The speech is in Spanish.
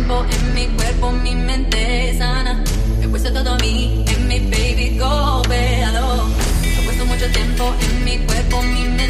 tiempo en mi cuerpo, mi mente sana. He puesto todo a mí, en mi baby, go, véalo. He puesto mucho tiempo en mi cuerpo, mi mente